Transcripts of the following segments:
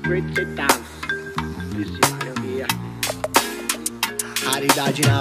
Raridade na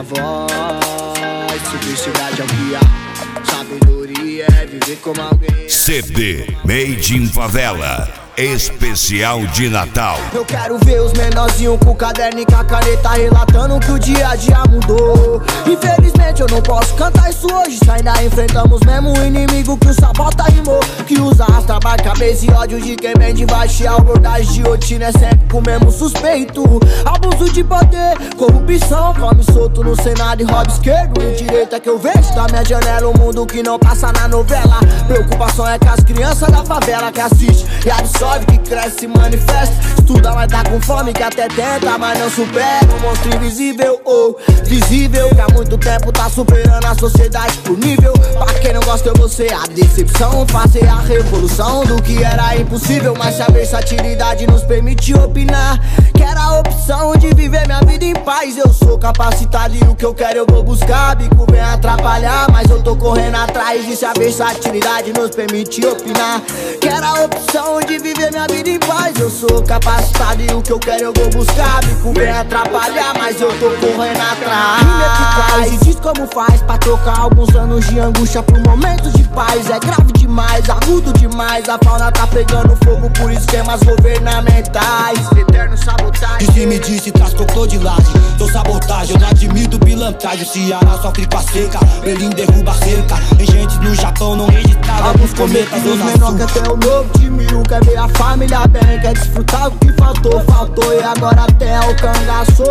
voz, simplicidade é o que há. Sabedoria é viver como alguém. CD Made in Favela, especial de Natal. Eu quero ver os menorzinhos com o caderno e com a caneta relatando que o dia a dia mudou. Infelizmente eu não posso cantar isso hoje, se ainda enfrentamos mesmo o inimigo que o sabota rimou, que usa astra, barca, cabeça e ódio de quem vem de baixo. E a abordagem de rotina é sempre com o mesmo suspeito. Abuso de poder, corrupção, come solto no Senado e roda esquerdo. E direito é que eu vejo da minha janela o mundo que não passa na novela. Preocupação é com as crianças da favela que assiste e absorve, que cresce e manifesta. Estuda, mas tá com fome, que até tenta, mas não supera. Um monstro invisível ou visível, que há muito tempo tá superando a sociedade por nível. Pra quem não gosta eu vou ser a decepção, fazer a revolução do que era impossível. Mas se a versatilidade nos permite opinar, quero a opção de viver minha vida em paz. Eu sou capacitado e o que eu quero eu vou buscar. Bico vem atrapalhar, mas eu tô correndo atrás. E se a versatilidade nos permite opinar, quero a opção de viver minha vida em paz. Eu sou capacitado e o que eu quero eu vou buscar. Bico vem atrapalhar, mas eu tô correndo atrás. Rima eficaz e diz como faz pra trocar alguns anos de angústia por momentos de paz. É grave demais, agudo demais. A fauna tá pegando fogo por esquemas governamentais. Eterno sabotagem. Disse me disse, traz crocodilagem. Sou sabotagem, eu não admito pilantragem. O Ceará sofre com a seca, Berlim derruba a cerca. Enchentes no Japão não registraram alguns cometas. Os menor quer ter o novo de mil, quer ver a família bem, quer desfrutar do que faltou, faltou. E agora até o cangaço.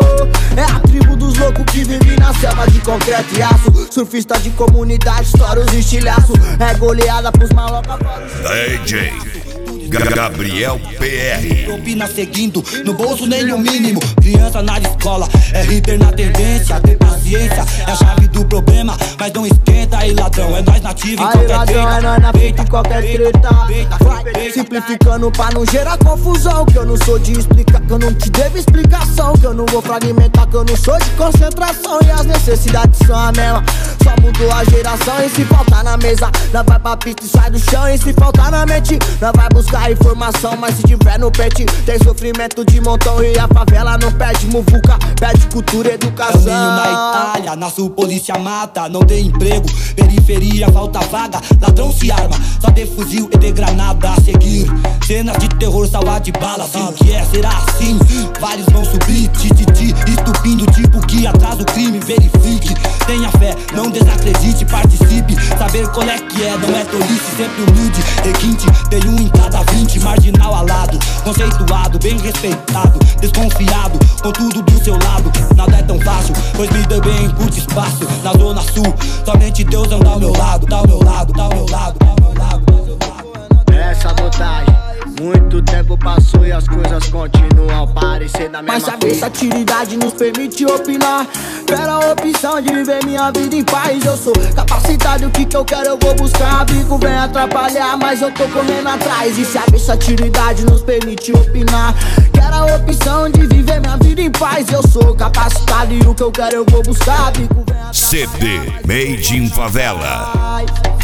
É a tribo dos loucos que vive na selva de concreto e aço. Surfista de comunidade, estoura os estilhaços. É goleada pros malocas. DJ Gabriel PR. Propina seguindo, no bolso nem o mínimo. Criança na escola, é hiper na tendência. Ter paciência é a chave do problema, mas não esquenta aí ladrão, é nós nativo em aí qualquer ladrão, treta. é nós na frente em qualquer treta. Vai simplificando pra não gerar confusão, que eu não sou de explicar, que eu não te devo explicação, que eu não vou fragmentar, que eu não sou de concentração. E as necessidades são a mesma, só mudou a geração. E se faltar na mesa, nós vai pra pista e sai do chão. E se faltar na mente, nós vai buscar informação, mas se tiver no pet, tem sofrimento de montão. E a favela não perde muvuca, perde cultura e educação. Caminho na Itália, nasce polícia mata, não tem emprego, periferia, falta vaga. Ladrão se arma, só de fuzil e de granada a seguir. Cenas de terror, salva de bala, se o que é, será assim. Vários vão subir, tititi, estupindo tipo que atrasa o crime, verifique. Tenha fé, não desacredite, participe. Saber qual é que é, não é tolice, sempre humilde. Requinte, tem um em cada 20, marginal alado, conceituado, bem respeitado, desconfiado, com tudo do seu lado. Nada é tão fácil, pois me deu bem em curto espaço. Na zona sul, somente Deus anda ao meu lado, tá ao meu lado, tá ao meu lado, tá ao meu lado, tá ao meu lado. É sabotagem, muito tempo passou e as coisas continuam a parecer da mesma. Mas a versatilidade nos permite opinar, quero a opção de viver minha vida em paz. Eu sou capacitado, o que eu quero eu vou buscar. Bico vem atrapalhar, mas eu tô correndo atrás. E se a versatilidade nos permite opinar, quero a opção de viver minha vida em paz. Eu sou capacitado e o que eu quero eu vou buscar. Bico vem atrapalhar, CD Made in Favela.